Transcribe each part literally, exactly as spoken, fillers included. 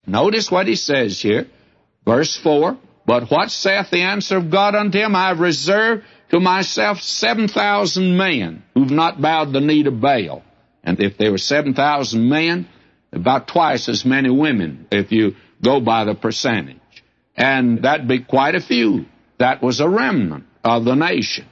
Notice what he says here, verse four, "But what saith the answer of God unto him? I have reserved to myself seven thousand men who've not bowed the knee to Baal." And if there were seven thousand men, about twice as many women, if you go by the percentage. And that'd be quite a few. That was a remnant of the nation.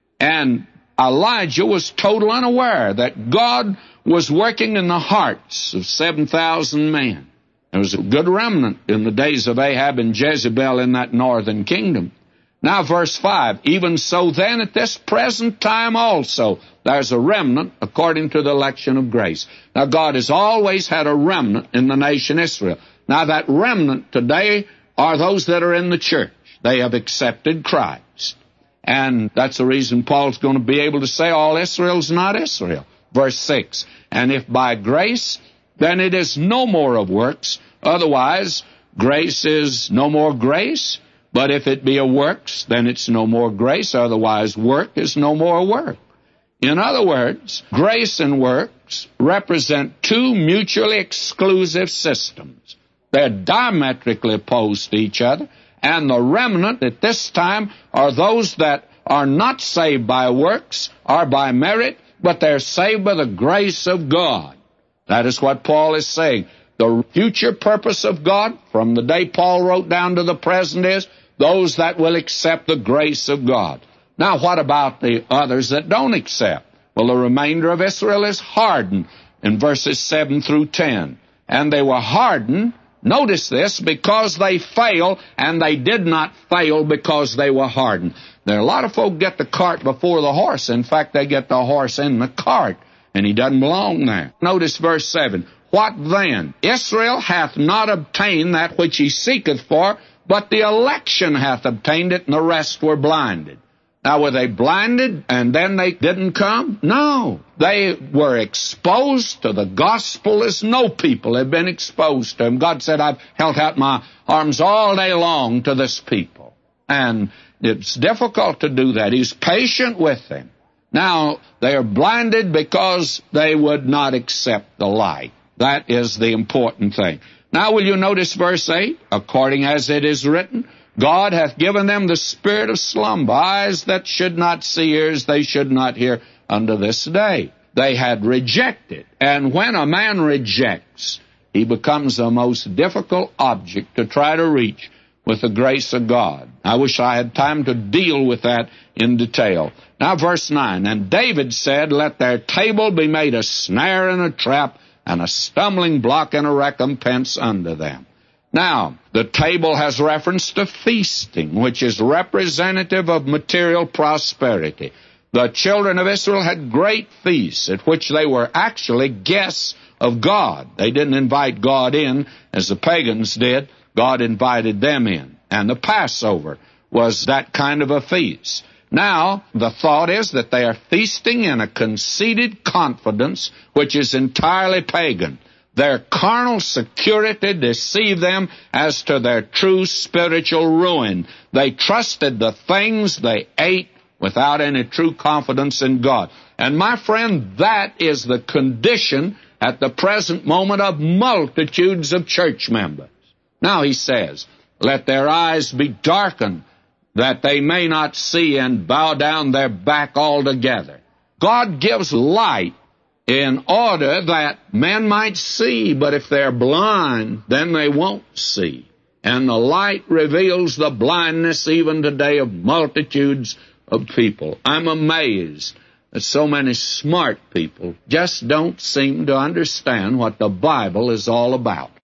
And Elijah was totally unaware that God was working in the hearts of seven thousand men. There was a good remnant in the days of Ahab and Jezebel in that northern kingdom. Now, verse five, "Even so then at this present time also, there's a remnant according to the election of grace." Now, God has always had a remnant in the nation Israel. Now, that remnant today are those that are in the church. They have accepted Christ. And that's the reason Paul's going to be able to say all Israel's not Israel. Verse six, "And if by grace, then it is no more of works. Otherwise, grace is no more grace. But if it be of works, then it's no more grace. Otherwise, work is no more work." In other words, grace and works represent two mutually exclusive systems. They're diametrically opposed to each other, and the remnant at this time are those that are not saved by works or by merit, but they're saved by the grace of God. That is what Paul is saying. The future purpose of God, from the day Paul wrote down to the present, is those that will accept the grace of God. Now, what about the others that don't accept? Well, the remainder of Israel is hardened in verses seven through ten. "And they were hardened," notice this, "because they fail, and they did not fail because they were hardened." There are a lot of folk get the cart before the horse. In fact, they get the horse in the cart, and he doesn't belong there. Notice verse seven. "What then? Israel hath not obtained that which he seeketh for, but the election hath obtained it, and the rest were blinded." Now, were they blinded and then they didn't come? No. They were exposed to the gospel as no people have been exposed to him. God said, "I've held out my arms all day long to this people." And it's difficult to do that. He's patient with them. Now, they are blinded because they would not accept the light. That is the important thing. Now, will you notice verse eight? "According as it is written, God hath given them the spirit of slumber, eyes that should not see, ears they should not hear, unto this day." They had rejected. And when a man rejects, he becomes the most difficult object to try to reach with the grace of God. I wish I had time to deal with that in detail. Now, verse nine, "And David said, Let their table be made a snare and a trap, and a stumbling block and a recompense unto them." Now, the table has reference to feasting, which is representative of material prosperity. The children of Israel had great feasts at which they were actually guests of God. They didn't invite God in as the pagans did. God invited them in. And the Passover was that kind of a feast. Now, the thought is that they are feasting in a conceited confidence which is entirely pagan. Their carnal security deceived them as to their true spiritual ruin. They trusted the things they ate without any true confidence in God. And my friend, that is the condition at the present moment of multitudes of church members. Now he says, "Let their eyes be darkened, that they may not see, and bow down their back altogether." God gives light in order that men might see, but if they're blind, then they won't see. And the light reveals the blindness even today of multitudes of people. I'm amazed that so many smart people just don't seem to understand what the Bible is all about.